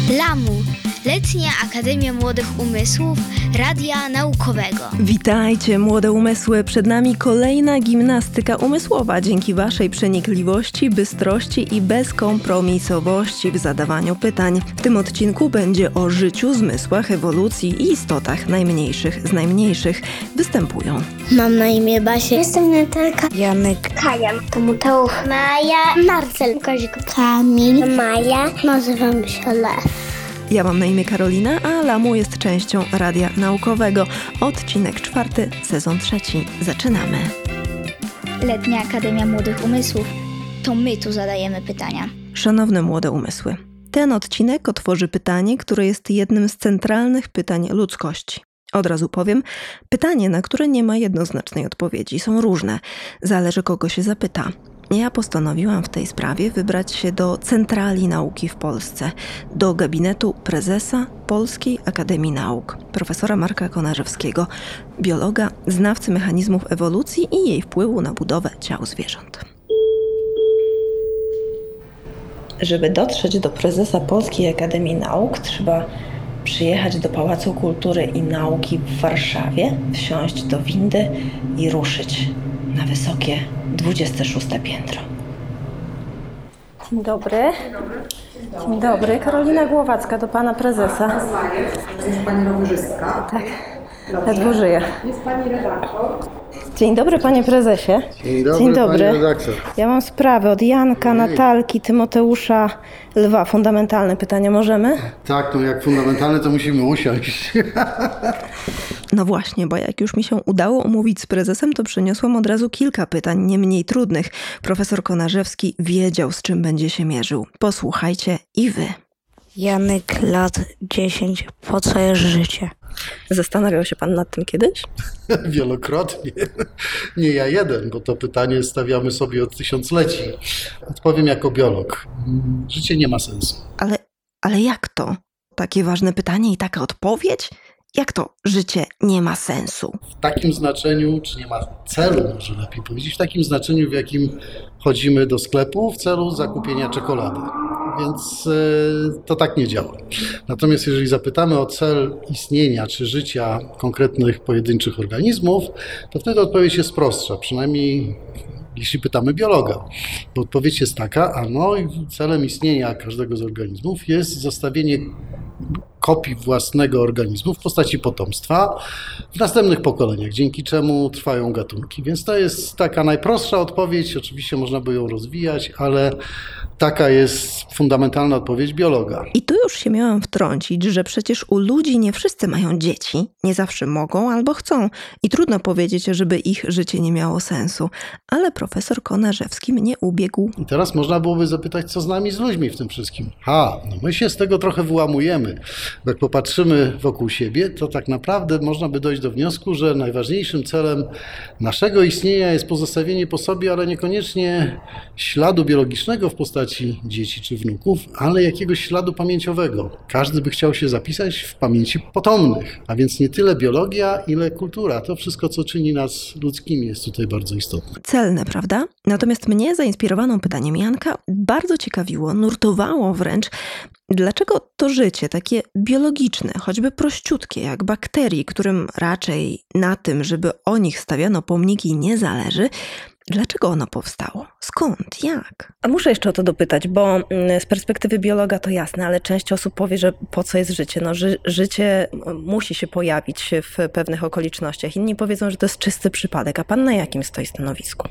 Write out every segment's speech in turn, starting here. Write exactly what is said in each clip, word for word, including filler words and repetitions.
Lamu, Letnia Akademia Młodych Umysłów Radia Naukowego. Witajcie, młode umysły. Przed nami kolejna gimnastyka umysłowa dzięki waszej przenikliwości, bystrości i bezkompromisowości w zadawaniu pytań. W tym odcinku będzie o życiu, zmysłach, ewolucji i istotach najmniejszych z najmniejszych. Występują Mam na imię Basia. Jestem Natalka. Janek. Kaja. Tomuteusz. Maja. Marcel. Kazik. Kamil. Maja. Nazywam się Lew. Ja mam na imię Karolina, a Lamu jest częścią Radia Naukowego. Odcinek czwarty, sezon trzeci. Zaczynamy. Letnia Akademia Młodych Umysłów. To my tu zadajemy pytania. Szanowne młode umysły, ten odcinek otworzy pytanie, które jest jednym z centralnych pytań ludzkości. Od razu powiem, pytanie, na które nie ma jednoznacznej odpowiedzi. Są różne. Zależy, kogo się zapyta. Ja postanowiłam w tej sprawie wybrać się do centrali nauki w Polsce, do gabinetu prezesa Polskiej Akademii Nauk, profesora Marka Konarzewskiego, biologa, znawcy mechanizmów ewolucji i jej wpływu na budowę ciał zwierząt. Żeby dotrzeć do prezesa Polskiej Akademii Nauk, trzeba przyjechać do Pałacu Kultury i Nauki w Warszawie, wsiąść do windy i ruszyć na wysokie dwudzieste szóste piętro. Dzień dobry. Dzień dobry. Karolina Głowacka do pana prezesa. Jest pani rowerzystka. Tak, ledwo żyję. Jest pani redaktor. Dzień dobry, panie prezesie. Dzień dobry, Dzień dobry. pani redaktor. Ja mam sprawę od Janka, Natalki, Tymoteusza, Lwa. Fundamentalne pytania możemy? Tak, no jak fundamentalne to musimy usiąść. No właśnie, bo jak już mi się udało umówić z prezesem, to przyniosłam od razu kilka pytań, nie mniej trudnych. Profesor Konarzewski wiedział, z czym będzie się mierzył. Posłuchajcie i wy. Janek, lat dziesięć. Po co jest życie? Zastanawiał się pan nad tym kiedyś? Wielokrotnie. Nie ja jeden, bo to pytanie stawiamy sobie od tysiącleci. Odpowiem jako biolog. Życie nie ma sensu. Ale, ale jak to? Takie ważne pytanie i taka odpowiedź? Jak to życie nie ma sensu? W takim znaczeniu, czy nie ma celu, może lepiej powiedzieć, w takim znaczeniu, w jakim chodzimy do sklepu w celu zakupienia czekolady. Więc y, to tak nie działa. Natomiast jeżeli zapytamy o cel istnienia czy życia konkretnych pojedynczych organizmów, to wtedy odpowiedź jest prostsza, przynajmniej jeśli pytamy biologa. Bo odpowiedź jest taka, a no celem istnienia każdego z organizmów jest zostawienie kopii własnego organizmu w postaci potomstwa w następnych pokoleniach, dzięki czemu trwają gatunki. Więc to jest taka najprostsza odpowiedź, oczywiście można by ją rozwijać, ale taka jest fundamentalna odpowiedź biologa. I tu już się miałam wtrącić, że przecież u ludzi nie wszyscy mają dzieci, nie zawsze mogą albo chcą i trudno powiedzieć, żeby ich życie nie miało sensu. Ale profesor Konarzewski mnie ubiegł. I teraz można byłoby zapytać, co z nami, z ludźmi w tym wszystkim. Ha, no my się z tego trochę wyłamujemy. Bo jak popatrzymy wokół siebie, to tak naprawdę można by dojść do wniosku, że najważniejszym celem naszego istnienia jest pozostawienie po sobie, ale niekoniecznie śladu biologicznego w postaci dzieci czy wnuków, ale jakiegoś śladu pamięciowego. Każdy by chciał się zapisać w pamięci potomnych, a więc nie tyle biologia, ile kultura. To wszystko, co czyni nas ludzkimi, jest tutaj bardzo istotne. Celne, prawda? Natomiast mnie, zainspirowaną pytaniem Janka, bardzo ciekawiło, nurtowało wręcz, dlaczego to życie takie biologiczne, choćby prościutkie, jak bakterii, którym raczej na tym, żeby o nich stawiano pomniki, nie zależy, dlaczego ono powstało? Skąd? Jak? A muszę jeszcze o to dopytać, bo z perspektywy biologa to jasne, ale część osób powie, że po co jest życie? No, ży- życie musi się pojawić w pewnych okolicznościach. Inni powiedzą, że to jest czysty przypadek. A pan na jakim stoi stanowisku?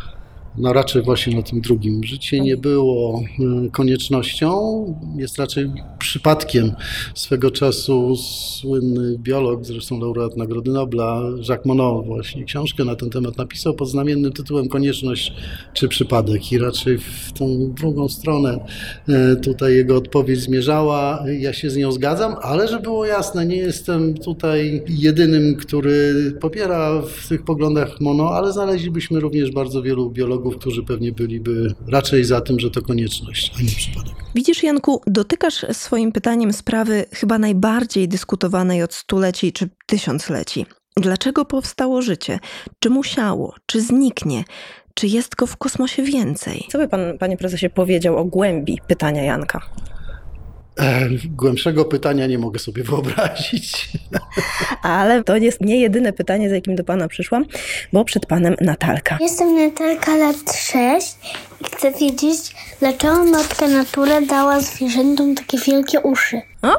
No raczej właśnie na tym drugim. Życie nie było koniecznością, jest raczej przypadkiem. Swego czasu słynny biolog, zresztą laureat Nagrody Nobla, Jacques Monod właśnie książkę na ten temat napisał pod znamiennym tytułem Konieczność czy przypadek i raczej w tą drugą stronę tutaj jego odpowiedź zmierzała. Ja się z nią zgadzam, ale żeby było jasne, nie jestem tutaj jedynym, który popiera w tych poglądach Monod, ale znaleźlibyśmy również bardzo wielu biologów, którzy pewnie byliby raczej za tym, że to konieczność, a nie przypadek. Widzisz, Janku, dotykasz swoim pytaniem sprawy chyba najbardziej dyskutowanej od stuleci czy tysiącleci. Dlaczego powstało życie? Czy musiało? Czy zniknie? Czy jest go w kosmosie więcej? Co by pan, panie prezesie, powiedział o głębi pytania Janka? E, głębszego pytania nie mogę sobie wyobrazić. Ale to jest nie jedyne pytanie, z jakim do pana przyszłam, bo przed panem Natalka. Jestem Natalka, lat sześć i chcę wiedzieć, dlaczego matka natura dała zwierzętom takie wielkie uszy. O?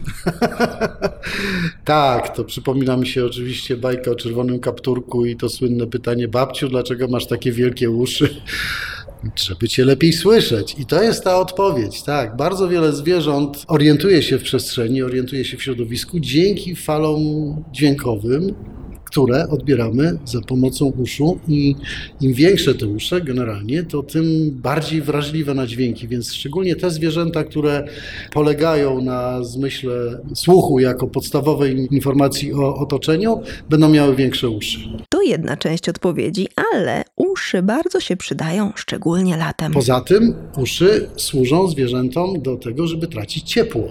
Tak, to przypomina mi się oczywiście bajka o czerwonym kapturku i to słynne pytanie: babciu, dlaczego masz takie wielkie uszy? Żeby cię lepiej słyszeć. I to jest ta odpowiedź. Tak, bardzo wiele zwierząt orientuje się w przestrzeni, orientuje się w środowisku dzięki falom dźwiękowym, które odbieramy za pomocą uszu, i im większe te usze generalnie, to tym bardziej wrażliwe na dźwięki, więc szczególnie te zwierzęta, które polegają na zmyśle słuchu jako podstawowej informacji o otoczeniu, będą miały większe uszy. To jedna część odpowiedzi, ale uszy bardzo się przydają, szczególnie latem. Poza tym uszy służą zwierzętom do tego, żeby tracić ciepło.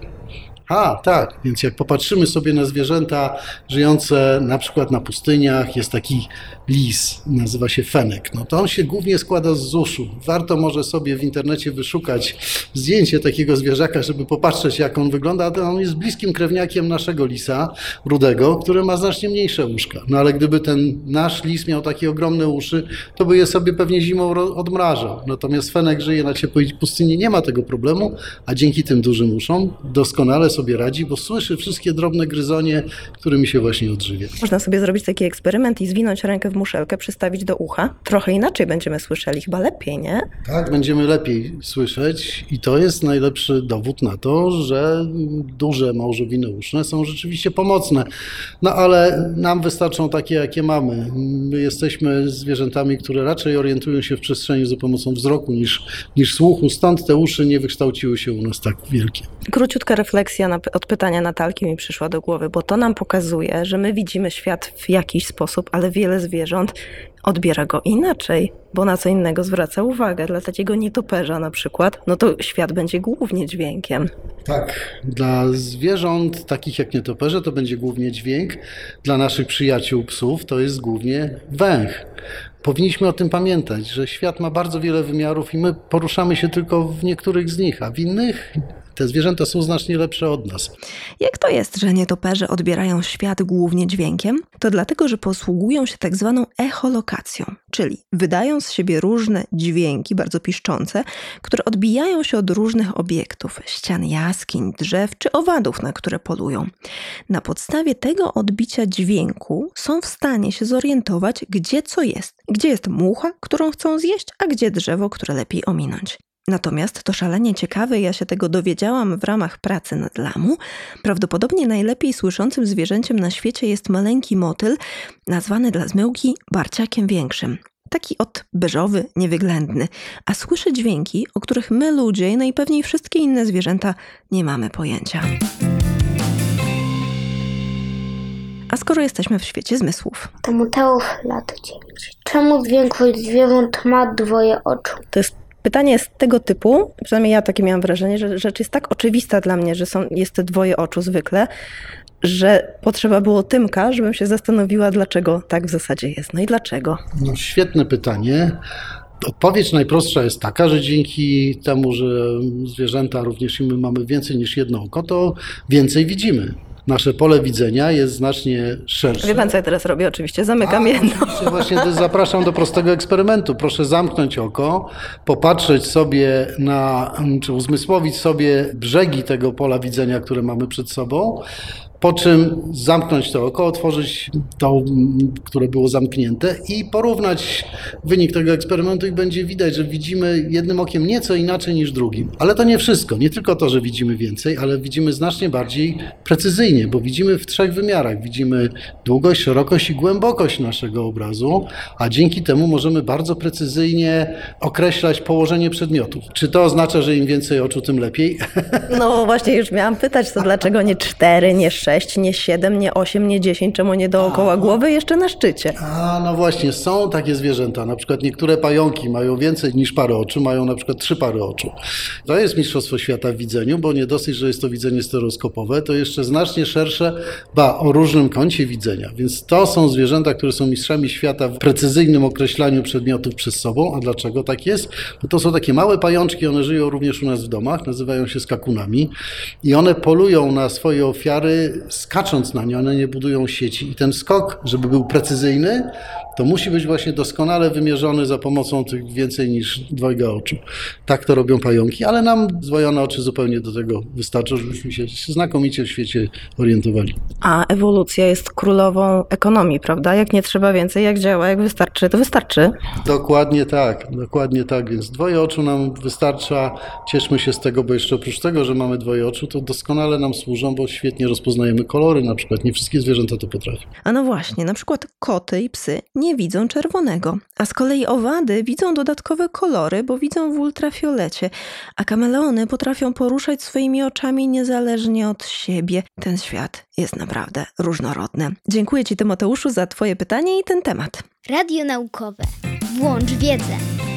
A, tak, więc jak popatrzymy sobie na zwierzęta żyjące na przykład na pustyniach, jest taki lis, nazywa się fenek, no to on się głównie składa z uszu. Warto może sobie w internecie wyszukać zdjęcie takiego zwierzaka, żeby popatrzeć, jak on wygląda, a on jest bliskim krewniakiem naszego lisa rudego, który ma znacznie mniejsze uszka. No ale gdyby ten nasz lis miał takie ogromne uszy, to by je sobie pewnie zimą odmrażał. Natomiast fenek żyje na ciepłej pustyni, nie ma tego problemu, a dzięki tym dużym uszom doskonale sobie radzi, bo słyszy wszystkie drobne gryzonie, którymi się właśnie odżywia. Można sobie zrobić taki eksperyment i zwinąć rękę w muszelkę, przystawić do ucha. Trochę inaczej będziemy słyszeli, chyba lepiej, nie? Tak, będziemy lepiej słyszeć i to jest najlepszy dowód na to, że duże małżowiny uszne są rzeczywiście pomocne. No ale nam wystarczą takie, jakie mamy. My jesteśmy zwierzętami, które raczej orientują się w przestrzeni za pomocą wzroku niż, niż słuchu, stąd te uszy nie wykształciły się u nas tak wielkie. Króciutka refleksja na, od pytania Natalki mi przyszła do głowy, bo to nam pokazuje, że my widzimy świat w jakiś sposób, ale wiele zwierząt odbiera go inaczej, bo na co innego zwraca uwagę. Dla takiego nietoperza na przykład, no to świat będzie głównie dźwiękiem. Tak, dla zwierząt takich jak nietoperze to będzie głównie dźwięk, dla naszych przyjaciół psów to jest głównie węch. Powinniśmy o tym pamiętać, że świat ma bardzo wiele wymiarów i my poruszamy się tylko w niektórych z nich, a w innych te zwierzęta są znacznie lepsze od nas. Jak to jest, że nietoperze odbierają świat głównie dźwiękiem? To dlatego, że posługują się tak zwaną echolokacją, czyli wydają z siebie różne dźwięki, bardzo piszczące, które odbijają się od różnych obiektów, ścian jaskiń, drzew czy owadów, na które polują. Na podstawie tego odbicia dźwięku są w stanie się zorientować, gdzie co jest. Gdzie jest mucha, którą chcą zjeść, a gdzie drzewo, które lepiej ominąć. Natomiast to szalenie ciekawe, ja się tego dowiedziałam w ramach pracy nad lamu. Prawdopodobnie najlepiej słyszącym zwierzęciem na świecie jest maleńki motyl, nazwany dla zmyłki barciakiem większym. Taki od beżowy, niewyględny, a słyszy dźwięki, o których my ludzie i najpewniej wszystkie inne zwierzęta nie mamy pojęcia. A skoro jesteśmy w świecie zmysłów? To Mateusz, lat dziewięć. Czemu większość zwierząt ma dwoje oczu? To jest Pytanie jest tego typu, przynajmniej ja takie miałam wrażenie, że rzecz jest tak oczywista dla mnie, że są, jest te dwoje oczu zwykle, że potrzeba było Tymka, żebym się zastanowiła, dlaczego tak w zasadzie jest. No i dlaczego? No, świetne pytanie. Odpowiedź najprostsza jest taka, że dzięki temu, że zwierzęta, również i my mamy więcej niż jedno oko, to więcej widzimy. Nasze pole widzenia jest znacznie szersze. Wie pan, co ja teraz robię? Oczywiście zamykam A, jedno. Oczywiście, właśnie zapraszam do prostego eksperymentu. Proszę zamknąć oko, popatrzeć sobie na, czy uzmysłowić sobie brzegi tego pola widzenia, które mamy przed sobą, po czym zamknąć to oko, otworzyć to, które było zamknięte i porównać wynik tego eksperymentu i będzie widać, że widzimy jednym okiem nieco inaczej niż drugim. Ale to nie wszystko. Nie tylko to, że widzimy więcej, ale widzimy znacznie bardziej precyzyjnie, bo widzimy w trzech wymiarach. Widzimy długość, szerokość i głębokość naszego obrazu, a dzięki temu możemy bardzo precyzyjnie określać położenie przedmiotów. Czy to oznacza, że im więcej oczu, tym lepiej? No właśnie już miałam pytać, to dlaczego nie cztery, nie sześć? sześć, nie siedem, nie osiem, nie dziesięć, czemu nie dookoła głowy, jeszcze na szczycie. A no właśnie, są takie zwierzęta, na przykład niektóre pająki mają więcej niż parę oczu, mają na przykład trzy pary oczu. To jest mistrzostwo świata w widzeniu, bo nie dosyć, że jest to widzenie stereoskopowe, to jeszcze znacznie szersze, ba, o różnym kącie widzenia, więc to są zwierzęta, które są mistrzami świata w precyzyjnym określaniu przedmiotów przez sobą. A dlaczego tak jest? Bo to są takie małe pajączki, one żyją również u nas w domach, nazywają się skakunami i one polują na swoje ofiary skacząc na nie, one nie budują sieci i ten skok, żeby był precyzyjny, to musi być właśnie doskonale wymierzony za pomocą tych więcej niż dwojga oczu. Tak to robią pająki, ale nam zdwojone oczy zupełnie do tego wystarczą, żebyśmy się znakomicie w świecie orientowali. A ewolucja jest królową ekonomii, prawda? Jak nie trzeba więcej, jak działa, jak wystarczy, to wystarczy. Dokładnie tak, dokładnie tak, więc dwoje oczu nam wystarcza, cieszmy się z tego, bo jeszcze oprócz tego, że mamy dwoje oczu, to doskonale nam służą, bo świetnie rozpoznajemy kolory, na przykład nie wszystkie zwierzęta to potrafią. A no właśnie, na przykład koty i psy nie widzą czerwonego, a z kolei owady widzą dodatkowe kolory, bo widzą w ultrafiolecie, a kameleony potrafią poruszać swoimi oczami niezależnie od siebie. Ten świat jest naprawdę różnorodny. Dziękuję Ci, Tymoteuszu, za Twoje pytanie i ten temat. Radio naukowe. Włącz wiedzę.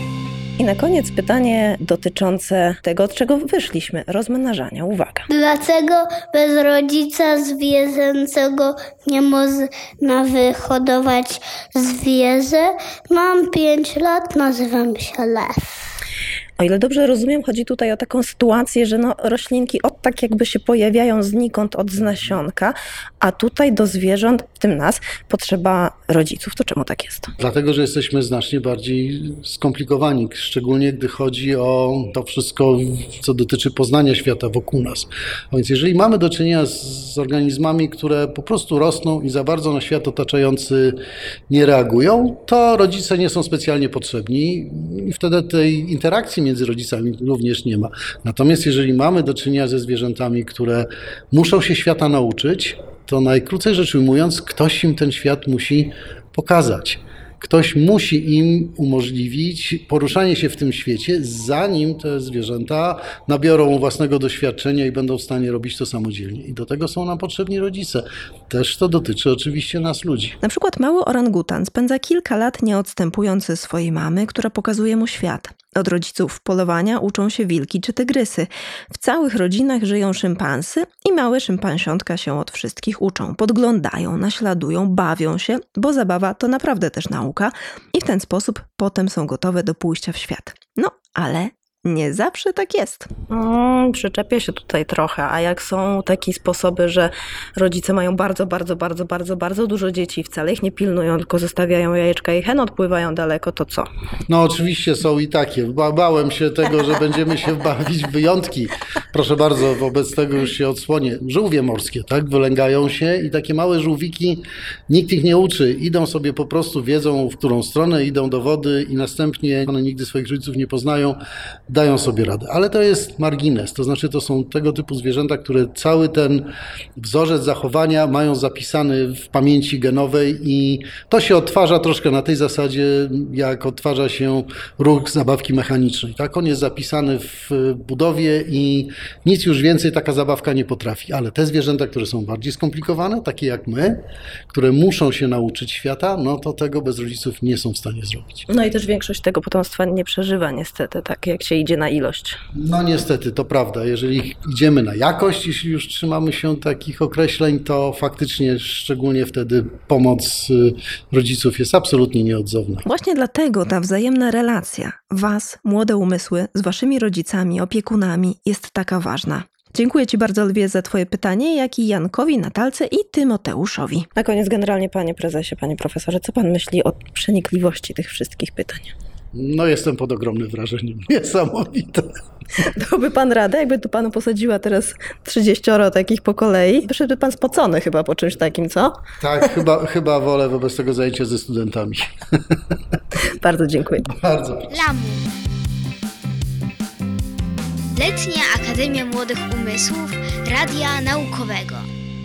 I na koniec pytanie dotyczące tego, od czego wyszliśmy, rozmnażania. Uwaga. Dlaczego bez rodzica zwierzęcego nie można wyhodować zwierzę? Mam pięć lat, nazywam się Lew. O ile dobrze rozumiem, chodzi tutaj o taką sytuację, że no, roślinki od tak jakby się pojawiają znikąd od z nasionka, a tutaj do zwierząt, w tym nas, potrzeba rodziców. To czemu tak jest? Dlatego, że jesteśmy znacznie bardziej skomplikowani, szczególnie gdy chodzi o to wszystko, co dotyczy poznania świata wokół nas. A więc jeżeli mamy do czynienia z, z organizmami, które po prostu rosną i za bardzo na świat otaczający nie reagują, to rodzice nie są specjalnie potrzebni i wtedy tej interakcji między rodzicami również nie ma. Natomiast jeżeli mamy do czynienia ze zwierzętami, które muszą się świata nauczyć, to najkrócej rzecz ujmując, ktoś im ten świat musi pokazać. Ktoś musi im umożliwić poruszanie się w tym świecie, zanim te zwierzęta nabiorą własnego doświadczenia i będą w stanie robić to samodzielnie. I do tego są nam potrzebni rodzice. Też to dotyczy oczywiście nas ludzi. Na przykład mały orangutan spędza kilka lat nie odstępując ze swojej mamy, która pokazuje mu świat. Od rodziców polowania uczą się wilki czy tygrysy. W całych rodzinach żyją szympansy i małe szympansiątka się od wszystkich uczą. Podglądają, naśladują, bawią się, bo zabawa to naprawdę też nauka i w ten sposób potem są gotowe do pójścia w świat. No, ale nie zawsze tak jest. Mm, przyczepię się tutaj trochę, a jak są takie sposoby, że rodzice mają bardzo, bardzo, bardzo, bardzo, bardzo dużo dzieci i wcale ich nie pilnują, tylko zostawiają jajeczka i hen odpływają daleko, to co? No oczywiście są i takie. Ba- bałem się tego, że będziemy się bawić w wyjątki. Proszę bardzo, wobec tego już się odsłonię. Żółwie morskie, tak? Wylęgają się i takie małe żółwiki, nikt ich nie uczy. Idą sobie po prostu, wiedzą w którą stronę, idą do wody i następnie one nigdy swoich rodziców nie poznają, dają sobie radę. Ale to jest margines, to znaczy to są tego typu zwierzęta, które cały ten wzorzec zachowania mają zapisany w pamięci genowej i to się odtwarza troszkę na tej zasadzie, jak odtwarza się ruch zabawki mechanicznej. Tak? On jest zapisany w budowie i nic już więcej taka zabawka nie potrafi. Ale te zwierzęta, które są bardziej skomplikowane, takie jak my, które muszą się nauczyć świata, no to tego bez rodziców nie są w stanie zrobić. No i też większość tego potomstwa nie przeżywa niestety, tak jak się idzie na ilość. No niestety, to prawda. Jeżeli idziemy na jakość, jeśli już trzymamy się takich określeń, to faktycznie szczególnie wtedy pomoc rodziców jest absolutnie nieodzowna. Właśnie dlatego ta wzajemna relacja was, młode umysły, z waszymi rodzicami, opiekunami jest taka ważna. Dziękuję Ci bardzo, Lwie, za Twoje pytanie, jak i Jankowi, Natalce i Tymoteuszowi. Na koniec generalnie, panie prezesie, panie profesorze, co pan myśli o przenikliwości tych wszystkich pytań? No jestem pod ogromnym wrażeniem. Niesamowite. Dałby pan radę, jakby tu panu posadziła teraz trzydzieścioro takich po kolei? Wyszedłby pan spocony chyba po czymś takim, co? Tak, chyba, chyba wolę wobec tego zajęcia ze studentami. Bardzo dziękuję. Bardzo proszę. Lamu. Letnia Akademia Młodych Umysłów Radia Naukowego.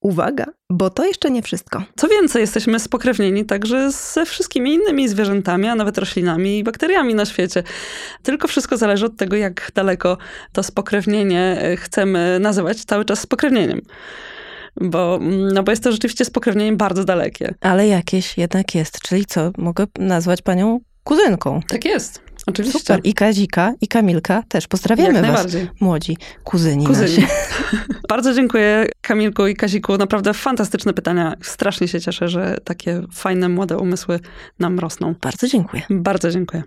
Uwaga, bo to jeszcze nie wszystko. Co więcej, jesteśmy spokrewnieni także ze wszystkimi innymi zwierzętami, a nawet roślinami i bakteriami na świecie. Tylko wszystko zależy od tego, jak daleko to spokrewnienie chcemy nazywać cały czas spokrewnieniem. Bo, no bo jest to rzeczywiście spokrewnienie bardzo dalekie. Ale jakieś jednak jest, czyli co? Mogę nazwać panią kuzynką. Tak jest, oczywiście. Super. I Kazika, i Kamilka też. Pozdrawiamy Jak was, najbardziej. młodzi kuzyni, Kuzyni. nasi. Bardzo dziękuję Kamilku i Kaziku. Naprawdę fantastyczne pytania. Strasznie się cieszę, że takie fajne, młode umysły nam rosną. Bardzo dziękuję. Bardzo dziękuję.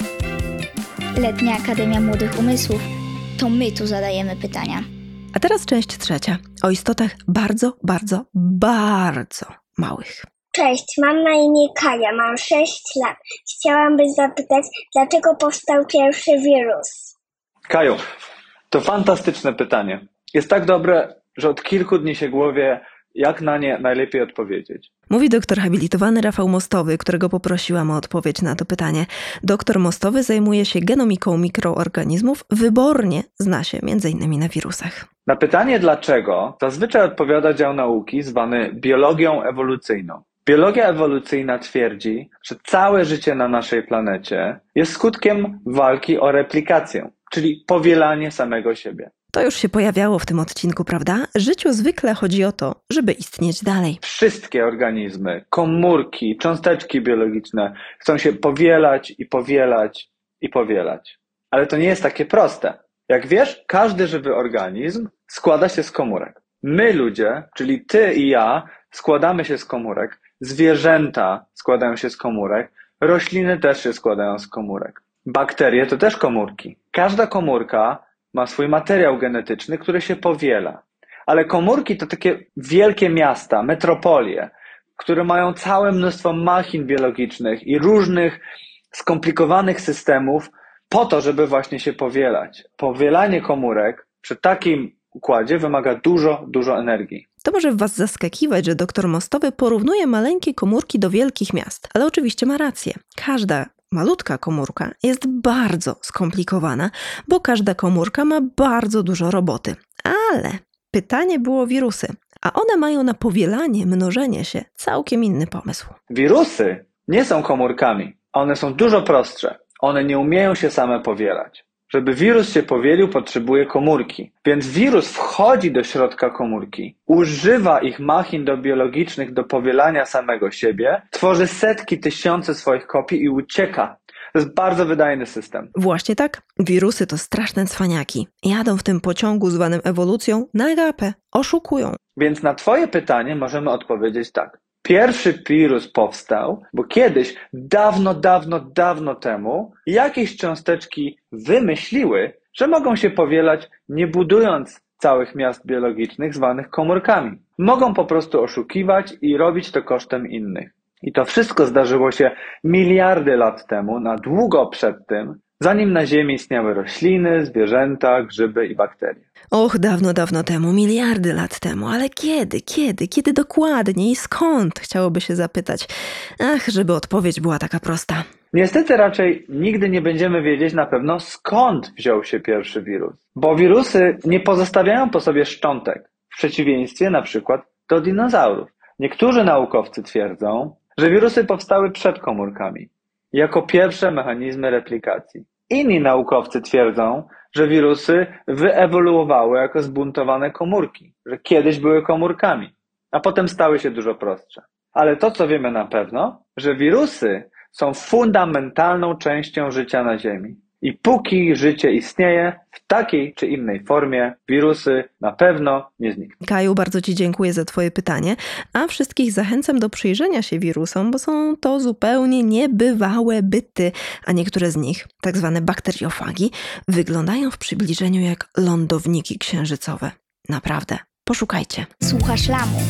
Letnia Akademia Młodych Umysłów. To my tu zadajemy pytania. A teraz część trzecia. O istotach bardzo, bardzo, bardzo małych. Cześć, mam na imię Kaja, mam sześć lat. Chciałabym zapytać, dlaczego powstał pierwszy wirus? Kaju, to fantastyczne pytanie. Jest tak dobre, że od kilku dni się głowie, jak na nie najlepiej odpowiedzieć. Mówi doktor habilitowany Rafał Mostowy, którego poprosiłam o odpowiedź na to pytanie. Doktor Mostowy zajmuje się genomiką mikroorganizmów, wybornie zna się między innymi na wirusach. Na pytanie dlaczego zazwyczaj odpowiada dział nauki zwany biologią ewolucyjną. Biologia ewolucyjna twierdzi, że całe życie na naszej planecie jest skutkiem walki o replikację, czyli powielanie samego siebie. To już się pojawiało w tym odcinku, prawda? Życiu zwykle chodzi o to, żeby istnieć dalej. Wszystkie organizmy, komórki, cząsteczki biologiczne chcą się powielać i powielać i powielać. Ale to nie jest takie proste. Jak wiesz, każdy żywy organizm składa się z komórek. My ludzie, czyli ty i ja, składamy się z komórek. Zwierzęta składają się z komórek. Rośliny też się składają z komórek. Bakterie to też komórki. Każda komórka ma swój materiał genetyczny, który się powiela. Ale komórki to takie wielkie miasta, metropolie, które mają całe mnóstwo machin biologicznych i różnych skomplikowanych systemów po to, żeby właśnie się powielać. Powielanie komórek przy takim układzie wymaga dużo, dużo energii. To może was zaskakiwać, że doktor Mostowy porównuje maleńkie komórki do wielkich miast, ale oczywiście ma rację. Każda malutka komórka jest bardzo skomplikowana, bo każda komórka ma bardzo dużo roboty. Ale pytanie było wirusy, a one mają na powielanie, mnożenie się całkiem inny pomysł. Wirusy nie są komórkami, one są dużo prostsze. One nie umieją się same powielać. Żeby wirus się powielił, potrzebuje komórki. Więc wirus wchodzi do środka komórki, używa ich machin do biologicznych do powielania samego siebie, tworzy setki, tysiące swoich kopii i ucieka. To jest bardzo wydajny system. Właśnie tak. Wirusy to straszne cwaniaki. Jadą w tym pociągu zwanym ewolucją na gapę, oszukują. Więc na twoje pytanie możemy odpowiedzieć tak. Pierwszy wirus powstał, bo kiedyś, dawno, dawno, dawno temu, jakieś cząsteczki wymyśliły, że mogą się powielać, nie budując całych miast biologicznych zwanych komórkami. Mogą po prostu oszukiwać i robić to kosztem innych. I to wszystko zdarzyło się miliardy lat temu, na długo przed tym, zanim na Ziemi istniały rośliny, zwierzęta, grzyby i bakterie. Och, dawno, dawno temu, miliardy lat temu, ale kiedy, kiedy, kiedy dokładnie i skąd, chciałoby się zapytać. Ach, żeby odpowiedź była taka prosta. Niestety raczej nigdy nie będziemy wiedzieć na pewno, skąd wziął się pierwszy wirus. Bo wirusy nie pozostawiają po sobie szczątek, w przeciwieństwie na przykład do dinozaurów. Niektórzy naukowcy twierdzą, że wirusy powstały przed komórkami, jako pierwsze mechanizmy replikacji. Inni naukowcy twierdzą, że wirusy wyewoluowały jako zbuntowane komórki, że kiedyś były komórkami, a potem stały się dużo prostsze. Ale to, co wiemy na pewno, że wirusy są fundamentalną częścią życia na Ziemi. I póki życie istnieje, w takiej czy innej formie, wirusy na pewno nie znikną. Kaju, bardzo ci dziękuję za twoje pytanie, a wszystkich zachęcam do przyjrzenia się wirusom, bo są to zupełnie niebywałe byty, a niektóre z nich, tak zwane bakteriofagi, wyglądają w przybliżeniu jak lądowniki księżycowe. Naprawdę, poszukajcie. Słuchasz Lamu.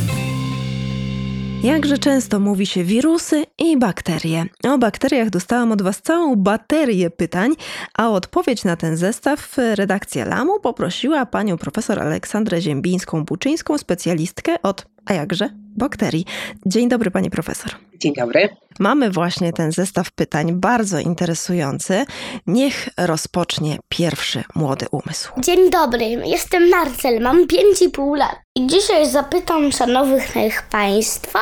Jakże często mówi się wirusy i bakterie. O bakteriach dostałam od was całą baterię pytań, a o odpowiedź na ten zestaw redakcja Lamu poprosiła panią profesor Aleksandrę Ziembińską-Buczyńską, specjalistkę od, a jakże, bakterii. Dzień dobry, pani profesor. Dzień dobry. Mamy właśnie ten zestaw pytań, bardzo interesujący. Niech rozpocznie pierwszy młody umysł. Dzień dobry, jestem Marcel, mam pięć i pół lat. I dzisiaj zapytam szanownych państwa,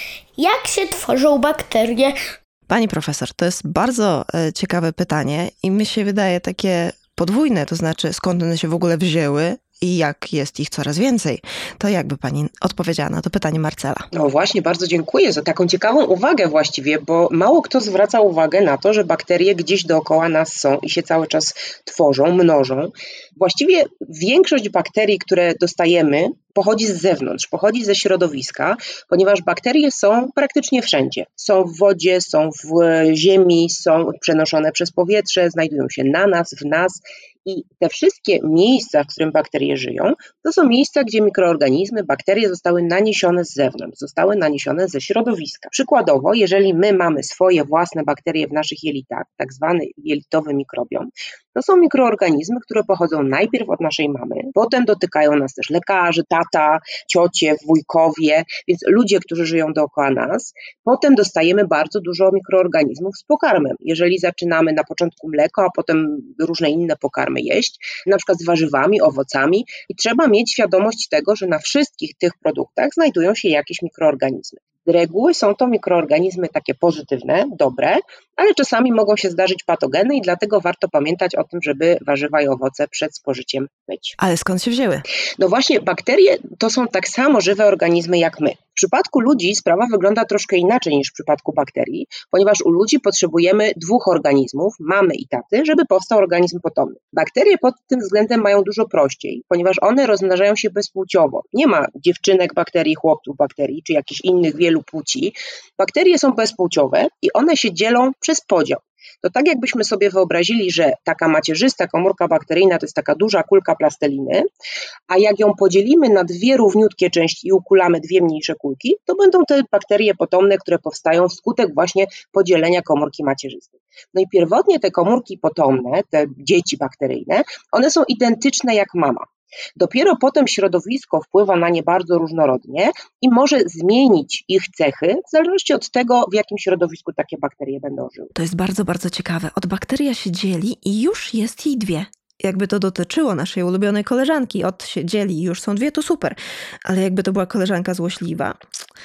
jak się tworzą bakterie. Pani profesor, to jest bardzo e, ciekawe pytanie i mi się wydaje takie podwójne, to znaczy skąd one się w ogóle wzięły i jak jest ich coraz więcej. To jakby pani odpowiedziała na to pytanie Marcela? No właśnie, bardzo dziękuję za taką ciekawą uwagę właściwie, bo mało kto zwraca uwagę na to, że bakterie gdzieś dookoła nas są i się cały czas tworzą, mnożą. Właściwie większość bakterii, które dostajemy, pochodzi z zewnątrz, pochodzi ze środowiska, ponieważ bakterie są praktycznie wszędzie. Są w wodzie, są w ziemi, są przenoszone przez powietrze, znajdują się na nas, w nas i te wszystkie miejsca, w którym bakterie żyją, to są miejsca, gdzie mikroorganizmy, bakterie zostały naniesione z zewnątrz, zostały naniesione ze środowiska. Przykładowo, jeżeli my mamy swoje własne bakterie w naszych jelitach, tak zwany jelitowy mikrobiom, to są mikroorganizmy, które pochodzą najpierw od naszej mamy, potem dotykają nas też lekarze, tata, ciocie, wujkowie, więc ludzie, którzy żyją dookoła nas. Potem dostajemy bardzo dużo mikroorganizmów z pokarmem. Jeżeli zaczynamy na początku mleko, a potem różne inne pokarmy jeść, na przykład z warzywami, owocami i trzeba mieć świadomość tego, że na wszystkich tych produktach znajdują się jakieś mikroorganizmy. Z reguły są to mikroorganizmy takie pozytywne, dobre, ale czasami mogą się zdarzyć patogeny i dlatego warto pamiętać o tym, żeby warzywa i owoce przed spożyciem myć. Ale skąd się wzięły? No właśnie, bakterie to są tak samo żywe organizmy jak my. W przypadku ludzi sprawa wygląda troszkę inaczej niż w przypadku bakterii, ponieważ u ludzi potrzebujemy dwóch organizmów, mamy i taty, żeby powstał organizm potomny. Bakterie pod tym względem mają dużo prościej, ponieważ one rozmnażają się bezpłciowo. Nie ma dziewczynek bakterii, chłopców bakterii, czy jakichś innych wielu płci. Bakterie są bezpłciowe i one się dzielą przez podział. To tak jakbyśmy sobie wyobrazili, że taka macierzysta komórka bakteryjna to jest taka duża kulka plasteliny, a jak ją podzielimy na dwie równiutkie części i ukulamy dwie mniejsze kulki, to będą te bakterie potomne, które powstają wskutek właśnie podzielenia komórki macierzystej. No i pierwotnie te komórki potomne, te dzieci bakteryjne, one są identyczne jak mama. Dopiero potem środowisko wpływa na nie bardzo różnorodnie i może zmienić ich cechy w zależności od tego, w jakim środowisku takie bakterie będą żyły. To jest bardzo, bardzo ciekawe. Od bakteria się dzieli i już jest jej dwie. Jakby to dotyczyło naszej ulubionej koleżanki, od się dzieli i już są dwie, to super. Ale jakby to była koleżanka złośliwa,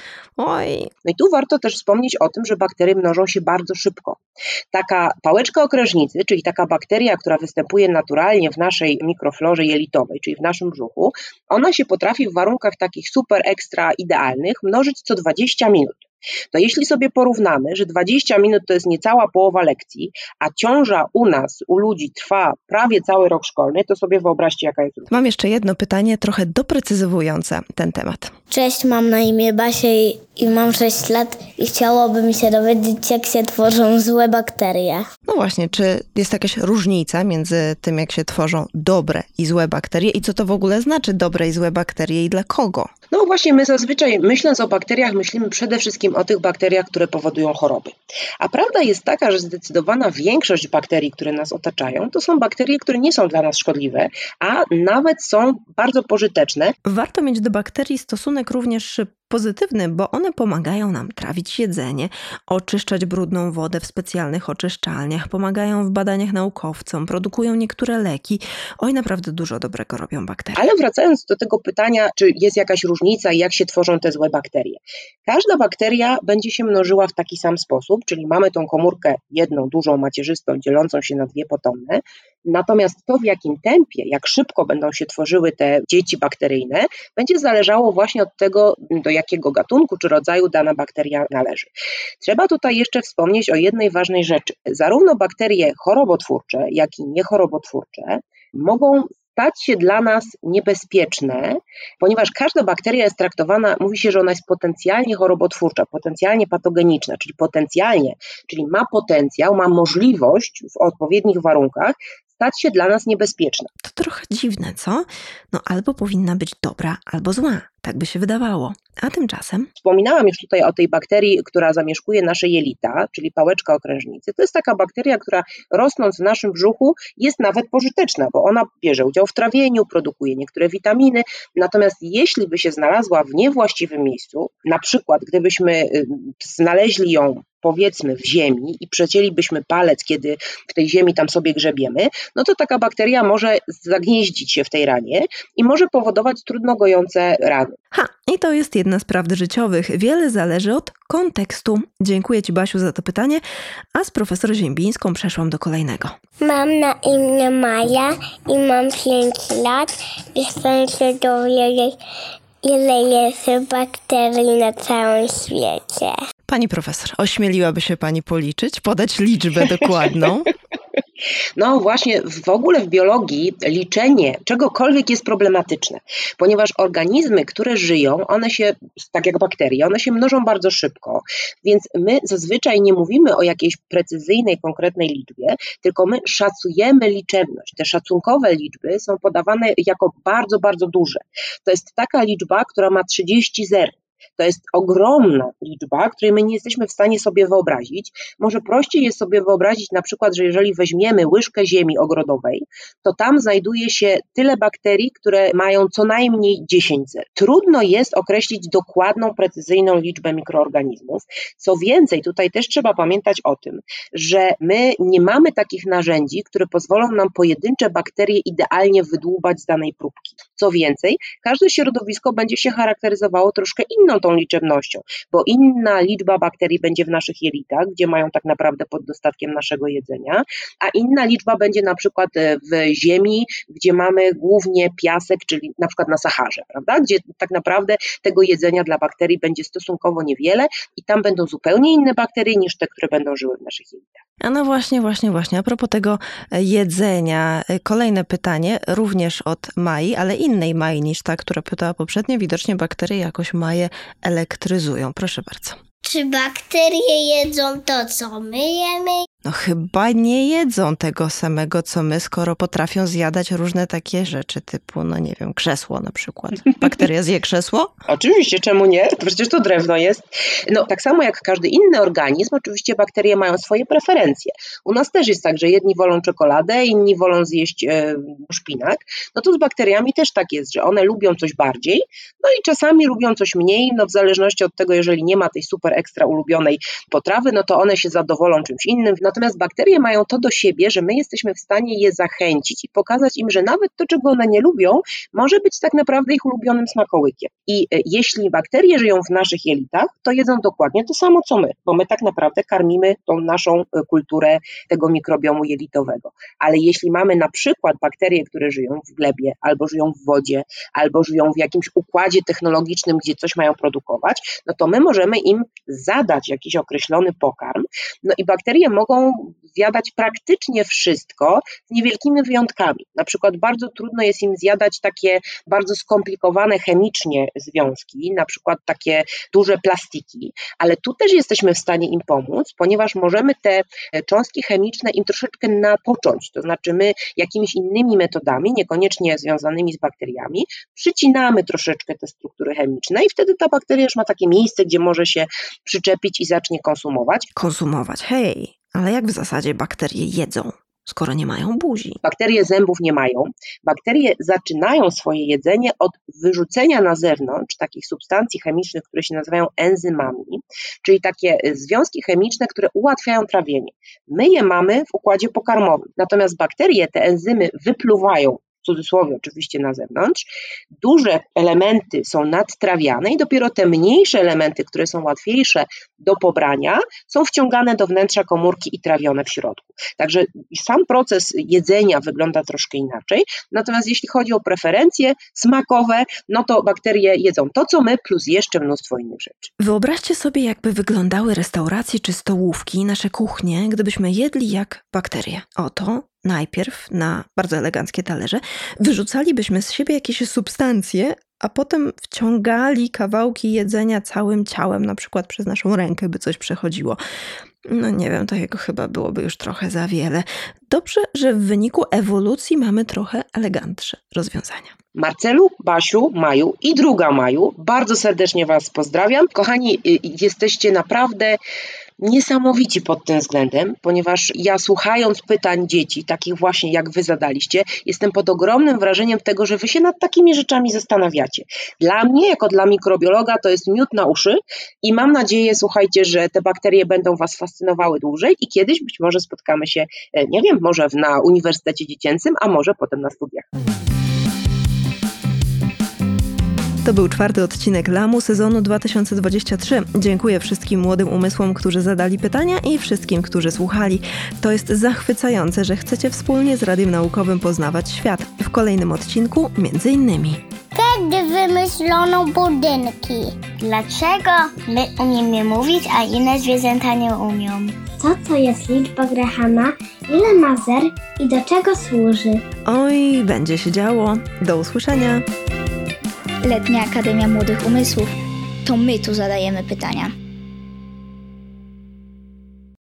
oj. No i tu warto też wspomnieć o tym, że bakterie mnożą się bardzo szybko. Taka pałeczka okrężnicy, czyli taka bakteria, która występuje naturalnie w naszej mikroflorze jelitowej, czyli w naszym brzuchu, ona się potrafi w warunkach takich super ekstra idealnych mnożyć co dwadzieścia minut. To jeśli sobie porównamy, że dwadzieścia minut to jest niecała połowa lekcji, a ciąża u nas, u ludzi trwa prawie cały rok szkolny, to sobie wyobraźcie, jaka jest różnica. Mam jeszcze jedno pytanie, trochę doprecyzowujące ten temat. Cześć, mam na imię Basia i, i mam sześć lat i chciałabym się dowiedzieć, jak się tworzą złe bakterie. No właśnie, czy jest jakaś różnica między tym, jak się tworzą dobre i złe bakterie i co to w ogóle znaczy dobre i złe bakterie i dla kogo? No właśnie, my zazwyczaj myśląc o bakteriach, myślimy przede wszystkim o tych bakteriach, które powodują choroby. A prawda jest taka, że zdecydowana większość bakterii, które nas otaczają, to są bakterie, które nie są dla nas szkodliwe, a nawet są bardzo pożyteczne. Warto mieć do bakterii stosunek również pozytywny, bo one pomagają nam trawić jedzenie, oczyszczać brudną wodę w specjalnych oczyszczalniach, pomagają w badaniach naukowcom, produkują niektóre leki. Oj, naprawdę dużo dobrego robią bakterie. Ale wracając do tego pytania, czy jest jakaś różnica i jak się tworzą te złe bakterie. Każda bakteria będzie się mnożyła w taki sam sposób, czyli mamy tą komórkę jedną, dużą, macierzystą, dzielącą się na dwie potomne. Natomiast to, w jakim tempie, jak szybko będą się tworzyły te dzieci bakteryjne, będzie zależało właśnie od tego, do jakiego gatunku czy rodzaju dana bakteria należy. Trzeba tutaj jeszcze wspomnieć o jednej ważnej rzeczy. Zarówno bakterie chorobotwórcze, jak i niechorobotwórcze mogą stać się dla nas niebezpieczne, ponieważ każda bakteria jest traktowana, mówi się, że ona jest potencjalnie chorobotwórcza, potencjalnie patogeniczna, czyli potencjalnie, czyli ma potencjał, ma możliwość w odpowiednich warunkach stać się dla nas niebezpieczna. To trochę dziwne, co? No albo powinna być dobra, albo zła. Tak by się wydawało. A tymczasem? Wspominałam już tutaj o tej bakterii, która zamieszkuje nasze jelita, czyli pałeczka okrężnicy. To jest taka bakteria, która rosnąc w naszym brzuchu jest nawet pożyteczna, bo ona bierze udział w trawieniu, produkuje niektóre witaminy. Natomiast jeśli by się znalazła w niewłaściwym miejscu, na przykład gdybyśmy znaleźli ją powiedzmy w ziemi i przecięlibyśmy palec, kiedy w tej ziemi tam sobie grzebiemy, no to taka bakteria może zagnieździć się w tej ranie i może powodować trudno gojące rany. Ha, i to jest jedna z prawd życiowych. Wiele zależy od kontekstu. Dziękuję Ci, Basiu, za to pytanie, a z profesor Ziembińską przeszłam do kolejnego. Mam na imię Maja i mam pięć lat i chcę się dowiedzieć, ile jest bakterii na całym świecie. Pani profesor, ośmieliłaby się Pani policzyć, podać liczbę dokładną? No właśnie, w ogóle w biologii liczenie czegokolwiek jest problematyczne, ponieważ organizmy, które żyją, one się, tak jak bakterie, one się mnożą bardzo szybko, więc my zazwyczaj nie mówimy o jakiejś precyzyjnej, konkretnej liczbie, tylko my szacujemy liczebność. Te szacunkowe liczby są podawane jako bardzo, bardzo duże. To jest taka liczba, która ma trzydzieści zer. To jest ogromna liczba, której my nie jesteśmy w stanie sobie wyobrazić. Może prościej jest sobie wyobrazić na przykład, że jeżeli weźmiemy łyżkę ziemi ogrodowej, to tam znajduje się tyle bakterii, które mają co najmniej dziesięć zer. Trudno jest określić dokładną, precyzyjną liczbę mikroorganizmów. Co więcej, tutaj też trzeba pamiętać o tym, że my nie mamy takich narzędzi, które pozwolą nam pojedyncze bakterie idealnie wydłubać z danej próbki. Co więcej, każde środowisko będzie się charakteryzowało troszkę inną tą liczebnością, bo inna liczba bakterii będzie w naszych jelitach, gdzie mają tak naprawdę pod dostatkiem naszego jedzenia, a inna liczba będzie na przykład w ziemi, gdzie mamy głównie piasek, czyli na przykład na Saharze, prawda? Gdzie tak naprawdę tego jedzenia dla bakterii będzie stosunkowo niewiele i tam będą zupełnie inne bakterie niż te, które będą żyły w naszych jelitach. A no właśnie, właśnie, właśnie. A propos tego jedzenia, kolejne pytanie, również od Mai, ale innej Mai niż ta, która pytała poprzednio. Widocznie bakterie jakoś Maję elektryzują. Proszę bardzo. Czy bakterie jedzą to, co my jemy? No chyba nie jedzą tego samego, co my, skoro potrafią zjadać różne takie rzeczy, typu, no nie wiem, krzesło na przykład. Bakteria zje krzesło? Oczywiście, czemu nie? Przecież to drewno jest. No tak samo jak każdy inny organizm, oczywiście bakterie mają swoje preferencje. U nas też jest tak, że jedni wolą czekoladę, inni wolą zjeść e, szpinak. No to z bakteriami też tak jest, że one lubią coś bardziej, no i czasami lubią coś mniej, no w zależności od tego, jeżeli nie ma tej super ekstra ulubionej potrawy, no to one się zadowolą czymś innym. Natomiast bakterie mają to do siebie, że my jesteśmy w stanie je zachęcić i pokazać im, że nawet to, czego one nie lubią, może być tak naprawdę ich ulubionym smakołykiem. I jeśli bakterie żyją w naszych jelitach, to jedzą dokładnie to samo, co my, bo my tak naprawdę karmimy tą naszą kulturę tego mikrobiomu jelitowego. Ale jeśli mamy na przykład bakterie, które żyją w glebie, albo żyją w wodzie, albo żyją w jakimś układzie technologicznym, gdzie coś mają produkować, no to my możemy im zadać jakiś określony pokarm, no i bakterie mogą zjadać praktycznie wszystko z niewielkimi wyjątkami. Na przykład bardzo trudno jest im zjadać takie bardzo skomplikowane chemicznie związki, na przykład takie duże plastiki, ale tu też jesteśmy w stanie im pomóc, ponieważ możemy te cząstki chemiczne im troszeczkę napocząć, to znaczy my jakimiś innymi metodami, niekoniecznie związanymi z bakteriami, przycinamy troszeczkę te struktury chemiczne i wtedy ta bakteria już ma takie miejsce, gdzie może się przyczepić i zacznie konsumować. Konsumować, hej! Ale jak w zasadzie bakterie jedzą, skoro nie mają buzi? Bakterie zębów nie mają. Bakterie zaczynają swoje jedzenie od wyrzucenia na zewnątrz takich substancji chemicznych, które się nazywają enzymami, czyli takie związki chemiczne, które ułatwiają trawienie. My je mamy w układzie pokarmowym, natomiast bakterie te enzymy wypluwają, w cudzysłowie oczywiście na zewnątrz, duże elementy są nadtrawiane i dopiero te mniejsze elementy, które są łatwiejsze do pobrania, są wciągane do wnętrza komórki i trawione w środku. Także sam proces jedzenia wygląda troszkę inaczej, natomiast jeśli chodzi o preferencje smakowe, no to bakterie jedzą to, co my, plus jeszcze mnóstwo innych rzeczy. Wyobraźcie sobie, jakby wyglądały restauracje czy stołówki, nasze kuchnie, gdybyśmy jedli jak bakterie. Oto najpierw na bardzo eleganckie talerze wyrzucalibyśmy z siebie jakieś substancje, a potem wciągali kawałki jedzenia całym ciałem, na przykład przez naszą rękę, by coś przechodziło. No nie wiem, takiego chyba byłoby już trochę za wiele. Dobrze, że w wyniku ewolucji mamy trochę elegantsze rozwiązania. Marcelu, Basiu, Maju i druga Maju. Bardzo serdecznie Was pozdrawiam. Kochani, jesteście naprawdę niesamowici pod tym względem, ponieważ ja słuchając pytań dzieci, takich właśnie jak Wy zadaliście, jestem pod ogromnym wrażeniem tego, że Wy się nad takimi rzeczami zastanawiacie. Dla mnie, jako dla mikrobiologa, to jest miód na uszy i mam nadzieję, słuchajcie, że te bakterie będą Was fascynowały dłużej i kiedyś być może spotkamy się, nie wiem, może na Uniwersytecie Dziecięcym, a może potem na studiach. To był czwarty odcinek Lamu sezonu dwa tysiące dwudziestego trzeciego. Dziękuję wszystkim młodym umysłom, którzy zadali pytania i wszystkim, którzy słuchali. To jest zachwycające, że chcecie wspólnie z Radiem Naukowym poznawać świat. W kolejnym odcinku między innymi. Kiedy wymyślono budynki? Dlaczego my umiemy mówić, a inne zwierzęta nie umią? Co to jest liczba Grahama? Ile ma zer i do czego służy? Oj, będzie się działo. Do usłyszenia. Letnia Akademia Młodych Umysłów. To my tu zadajemy pytania.